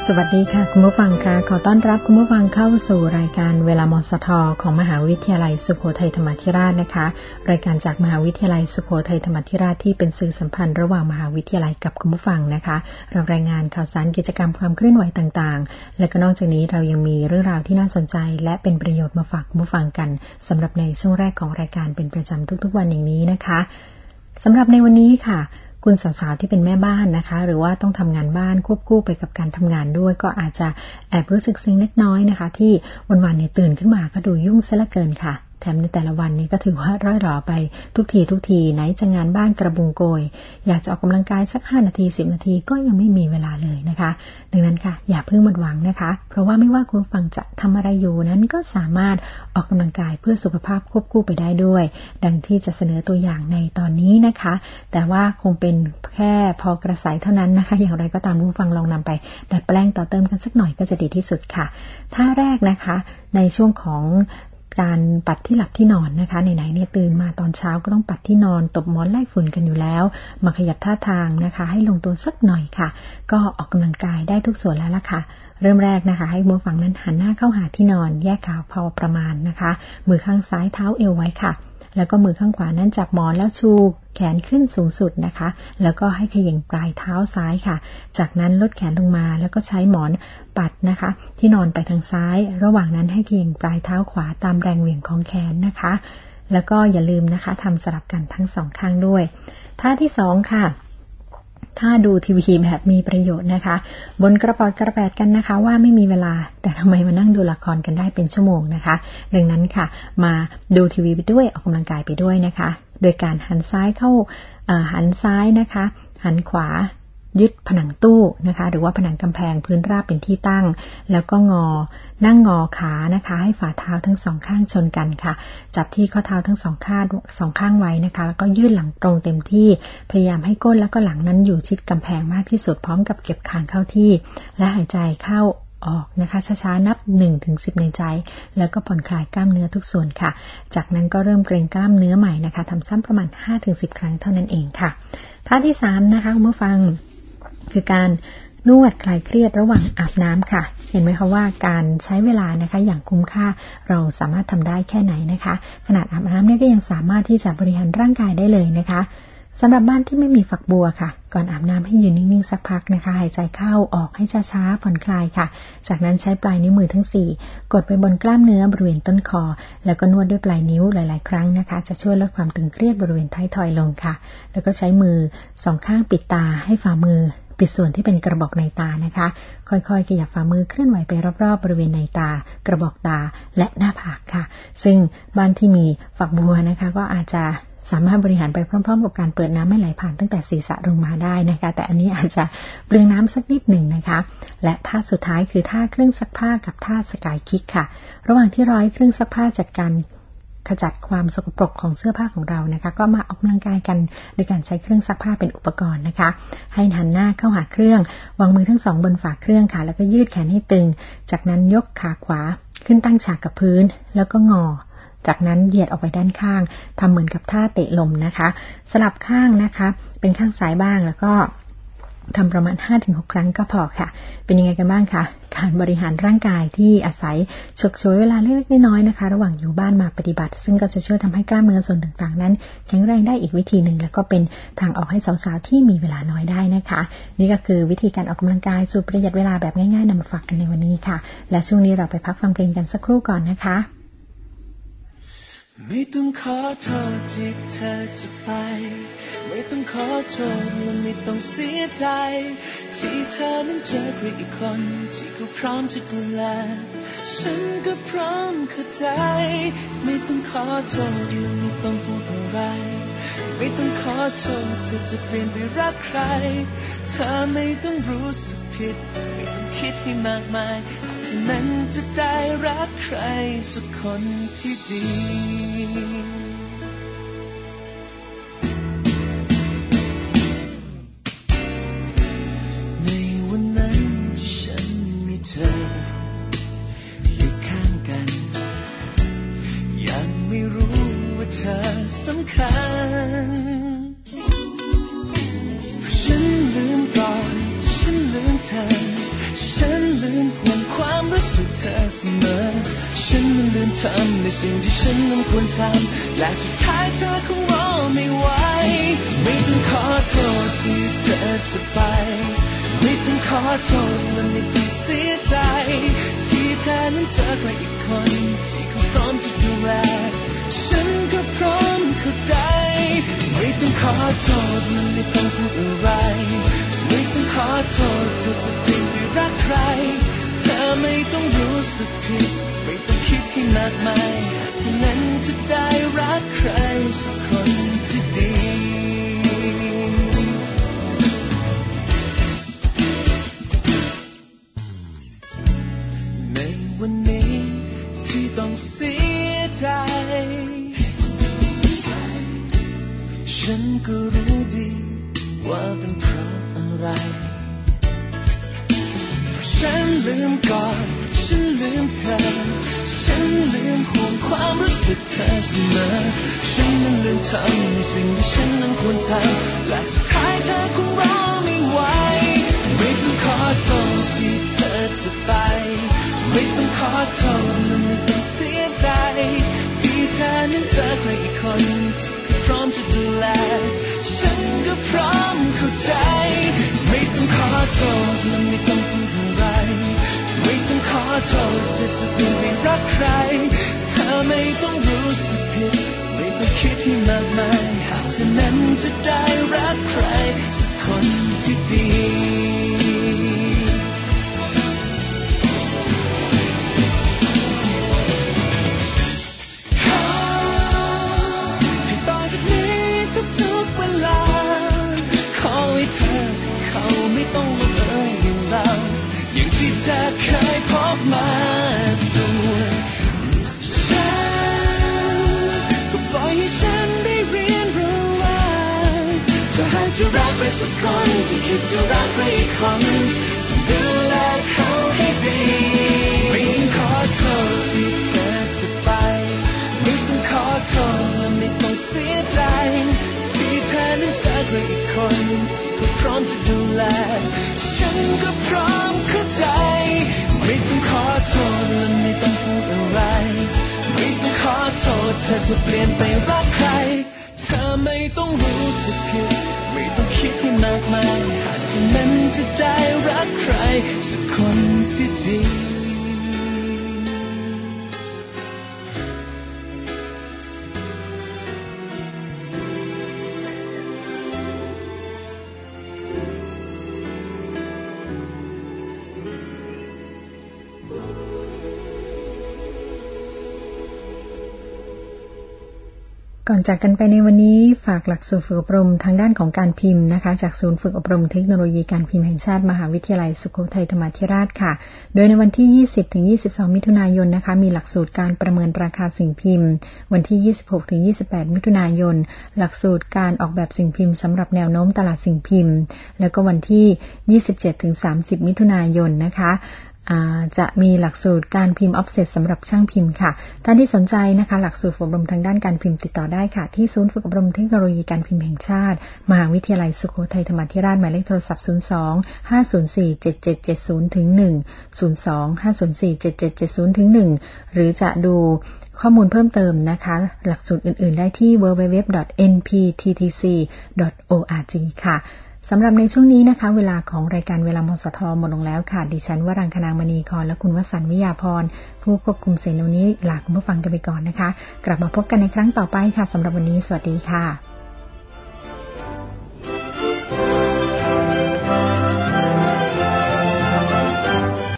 สวัสดีค่ะคุณผู้ฟังค่ะขอต้อนรับคุณผู้ฟังเข้าสู่รายการเวลามสทของมหาวิทยาลัยสุโขทัยธรรมาธิราชนะคะรายการจากมหาวิทยาลัยสุโขทัยธรรมาธิราชที่เป็นสื่อสัมพันธ์ระหว่างมหาวิทยาลัยกับคุณผู้ฟังนะคะเรารายงานข่าวสารกิจกรรมความเคลื่อนไหวต่างๆและก็นอกจากนี้เรายังมีเรื่องราวที่น่าสนใจและเป็นประโยชน์มาฝากคุณผู้ฟังกันสำหรับในช่วงแรกของรายการเป็นประจำทุกๆวันอย่างนี้นะคะสำหรับในวันนี้ค่ะคุณสาวๆที่เป็นแม่บ้านนะคะหรือว่าต้องทำงานบ้านควบคู่ไปกับการทำงานด้วยก็อาจจะแอบรู้สึกเซ็งเล็กน้อยนะคะที่วันๆเนี่ยตื่นขึ้นมาก็ดูยุ่งซะเหลือเกินค่ะแถมในแต่ละวันนี้ก็ถือว่าร่อยหรอไปทุกทีไหนจะงานบ้านกระบุงโกยอยากจะออกกำลังกายสัก5นาที10นาทีก็ยังไม่มีเวลาเลยนะคะดังนั้นค่ะอย่าเพิ่งหมดหวังนะคะเพราะว่าไม่ว่าคุณฟังจะทำอะไรอยู่นั้นก็สามารถออกกำลังกายเพื่อสุขภาพควบคู่ไปได้ด้วยดังที่จะเสนอตัวอย่างในตอนนี้นะคะแต่ว่าคงเป็นแค่พอกระสายเท่านั้นนะคะอย่างไรก็ตามผู้ฟังลองนำไปดัดแปลงต่อเติมกันสักหน่อยก็จะดีที่สุดค่ะท่าแรกนะคะในช่วงของการปัดที่หลับที่นอนนะคะไหนๆเนี่ยตื่นมาตอนเช้าก็ต้องปัดที่นอนตบหมอนไล่ฝุ่นกันอยู่แล้วมาขยับท่าทางนะคะให้ลงตัวสักหน่อยค่ะก็ออกกำลังกายได้ทุกส่วนแล้วล่ะค่ะเริ่มแรกนะคะให้ผู้ฟังนั้นหันหน้าเข้าหาที่นอนแยกขาพอประมาณนะคะมือข้างซ้ายเท้าเอวไว้ค่ะแล้วก็มือข้างขวานั้นจับหมอนแล้วชูแขนขึ้นสูงสุดนะคะแล้วก็ให้เขย่งปลายเท้าซ้ายค่ะจากนั้นลดแขนลงมาแล้วก็ใช้หมอนปัดนะคะที่นอนไปทางซ้ายระหว่างนั้นให้เขย่งปลายเท้าขวาตามแรงเหวี่ยงของแขนนะคะแล้วก็อย่าลืมนะคะทำสลับกันทั้งสองข้างด้วยท่าที่2ค่ะถ้าดูทีวีแบบมีประโยชน์นะคะบนกระปอดกระแปดกันนะคะว่าไม่มีเวลาแต่ทำไมมานั่งดูละครกันได้เป็นชั่วโมงนะคะดังนั้นค่ะมาดูทีวีไปด้วยออกกำลังกายไปด้วยนะคะโดยการหันซ้ายเข้าหันซ้ายนะคะหันขวายึดผนังตู้นะคะหรือว่าผนังกำแพงพื้นราบเป็นที่ตั้งแล้วก็นั่งงอขานะคะให้ฝ่าเท้าทั้งสองข้างชนกันค่ะจับที่ข้อเท้าทั้งสองข้างไว้นะคะแล้วก็ยืดหลังตรงเต็มที่พยายามให้ก้นแล้วก็หลังนั้นอยู่ชิดกำแพงมากที่สุดพร้อมกับเก็บคางเข้าที่และหายใจเข้าออกนะคะช้าๆนับ 1-10 ในใจแล้วก็ผ่อนคลายกล้ามเนื้อทุกส่วนค่ะจากนั้นก็เริ่มเกร็งกล้ามเนื้อใหม่นะคะทำซ้ำประมาณ 5-10 ครั้งเท่านั้นเองค่ะท่าที่3นะคะคุณผู้ฟังคือการนวดคลายเครียดระหว่างอาบน้ำค่ะเห็นไหมคะว่าการใช้เวลานะคะอย่างคุ้มค่าเราสามารถทำได้แค่ไหนนะคะขนาดอาบน้ำเนี่ยก็ยังสามารถที่จะบริหารร่างกายได้เลยนะคะสำหรับบ้านที่ไม่มีฝักบัวค่ะก่อนอาบน้ำให้ยืนนิ่งๆสักพักนะคะหายใจเข้าออกให้ช้าๆผ่อนคลายค่ะจากนั้นใช้ปลายนิ้วมือทั้ง4กดไปบนกล้ามเนื้อบริเวณต้นคอแล้วก็นวดด้วยปลายนิ้วหลายๆครั้งนะคะจะช่วยลดความตึงเครียดบริเวณท้ายทอยลงค่ะแล้วก็ใช้มือ2ข้างปิดตาให้ฝ่ามือปิดส่วนที่เป็นกระบอกในตานะคะค่อยๆขยับฝ่ามือเคลื่อนไหวไปรอบๆบริเวณในตากระบอกตาและหน้าผากค่ะซึ่งบ้านที่มีฝักบัวนะคะก็อาจจะสามารถบริหารไปพร้อมๆกับการเปิดน้ำให้ไหลผ่านตั้งแต่ศีรษะลงมาได้นะคะแต่อันนี้อาจจะเปลืองน้ำสักนิดหนึ่งนะคะและท่าสุดท้ายคือท่าเครื่องซักผ้ากับท่าสกายคิกค่ะระหว่างที่ร้อยเครื่องซักผ้าจัดการขจัดความสกปรกของเสื้อผ้าของเรานะคะก็มาออกกำลังกายกันโดยการใช้เครื่องซักผ้าเป็นอุปกรณ์นะคะให้หันหน้าเข้าหาเครื่องวางมือทั้งสองบนฝาเครื่องค่ะแล้วก็ยืดแขนให้ตึงจากนั้นยกขาขวาขึ้นตั้งฉากกับพื้นแล้วก็งอจากนั้นเหยียดออกไปด้านข้างทำเหมือนกับท่าเตะลมนะคะสลับข้างนะคะเป็นข้างซ้ายบ้างแล้วก็ทำประมาณ 5-6 ครั้งก็พอค่ะเป็นยังไงกันบ้างคะการบริหารร่างกายที่อาศัยฉกฉวยเวลาเล็กๆน้อยๆนะคะระหว่างอยู่บ้านมาปฏิบัติซึ่งก็จะช่วยทำให้กล้ามเนื้อส่วนต่างๆนั้นแข็งแรงได้อีกวิธีหนึ่งแล้วก็เป็นทางออกให้สาวๆที่มีเวลาน้อยได้นะคะนี่ก็คือวิธีการออกกำลังกายสูตรประหยัดเวลาแบบง่ายๆนำมาฝากกันในวันนี้ค่ะและช่วงนี้เราไปพักฟังเพลงกันสักครู่ก่อนนะคะไม่ต้องขอโทษที่เธอจะไปไม่ต้องขอโทษและไม่ต้องเสียใจที่เธอนั้นเจอใครอีกคนที่เขาพร้อมจะดูแลฉันก็พร้อมเข้าใจไม่ต้องขอโทษและไม่ต้องพูดอะไรไม่ต้องขอโทษเธอจะเปลี่ยนไปรักใครเธอไม่ต้องรู้สึกผิดไม่ต้องคิดให้มากมายจะนั้นจะได้รักใครสักคนที่ดีในวันนั้นที่ฉันมีเธออยู่ข้างกันยังไม่รู้ว่าเธอสำคัญฉันลืมก่อนฉันลืมเธอฉันควรทำและสุดท้ายเธอคงรอไม่ไหวไม่ต้องขอโทษที่เธอจะไปไม่ต้องขอโทษและไม่ต้องเสียใจที่เธอนั้นเจอใครอีกคนที่เขาพร้อมจะดูแลฉันก็พร้อมเข้าใจไม่ต้องขอโทษและไม่ต้องพูดอะไรไม่ต้องขอโทษเธอจะเปลี่ยนไปรักใครเธอไม่ต้องรู้สึกผิดไม่ต้องคิดให้มากมายเท่านั้นจะได้รักใครสักคนที่ดีในวันนี้ที่ต้องเสียใจฉันก็รู้ดีว่าเป็นเพราะอะไรฉันลืมก่อนฉันลืมเธอฉันลืมห่วงความรู้สึกเธอเสมอฉันนั้นลืมทำสิ่งที่ฉันนั้นควรทำและสุดท้ายเธอคงรอไม่ไหวไม่ต้องขอโทษที่เธอจะไปไม่ต้องขอโทษและไม่ต้องเสียใจที่เธอนั้นเจอใครอีกคนที่พร้อมจะดูแลฉันก็พร้อมเข้าใจไม่ต้องขอโทษและไม่ต้องพูดอะไรไม่ต้องขอโทษเธอจะเปลี่ยนไปรักใครเธอไม่ต้องรู้สึกผิดไม่ต้องคิดให้มากมายหากเธอนั้นจะได้รักใครสักคนที่ดีต้องลงเอยอย่างเราอย่างที่เธอเคยพบมาส่วนฉันก็ปล่อยให้ฉันได้เรียนรู้ว่าถ้าหากจะรักใครสักคนจะคิดจะรักใครอีกคนต้องดูแลเขาให้ดีไม่ต้องขอโทษที่เธอจะไปไม่ต้องขอโทษและไม่ต้องเสียใจที่เธอนั้นเจอใครอีกคนที่เขาพร้อมจะดูแลฉันก็พร้อมเข้าใจไม่ต้องขอโทษและไม่ต้องพูดอะไรไม่ต้องขอโทษเธอจะเปลี่ยนไปรักใครเธอไม่ต้องรู้สึกผิดไม่ต้องคิดให้มากมายหากเธอนั้นจะได้รักใครสักคนที่ดีก่อนจากกันไปในวันนี้ฝากหลักสูตรฝึกอบรมทางด้านของการพิมพ์นะคะจากศูนย์ฝึกอบรมเทคโนโลยีการพิมพ์แห่งชาติมหาวิทยาลัยสุโขทัยธรรมาธิราชค่ะโดยในวันที่ 20-22 มิถุนายนนะคะมีหลักสูตรการประเมินราคาสิ่งพิมพ์วันที่ 26-28 มิถุนายนหลักสูตรการออกแบบสิ่งพิมพ์สำหรับแนวโน้มตลาดสิ่งพิมพ์แล้วก็วันที่ 27-30 มิถุนายนนะคะจะมีหลักสูตรการพิมพ์ออฟเซ็ตสำหรับช่างพิมพ์ค่ะท่านที่สนใจนะคะหลักสูตรฝึกอบรมทางด้านการพิมพ์ติดต่อได้ค่ะที่ศูนย์ฝึกอบรมเทคโนโลยีการพิมพ์แห่งชาติมหาวิทยาลัยสุโขทัยธรรมาธิราชหมายเลขโทรศัพท์ 02-504-7770-1 02-504-7770-1 หรือจะดูข้อมูลเพิ่มเติมนะคะหลักสูตรอื่นๆได้ที่ www.npttc.org ค่ะสำหรับในช่วงนี้นะคะเวลาของรายการเวลามสทหมดลงแล้วค่ะดิฉันวรังคณามณีครและคุณวสันต์วิยาพรผู้ควบคุมเสียงในวันนี้ลาคุณผู้ฟังกันไปก่อนนะคะกลับมาพบกันในครั้งต่อไปค่ะสำหรับวันนี้สวัสดีค่ะ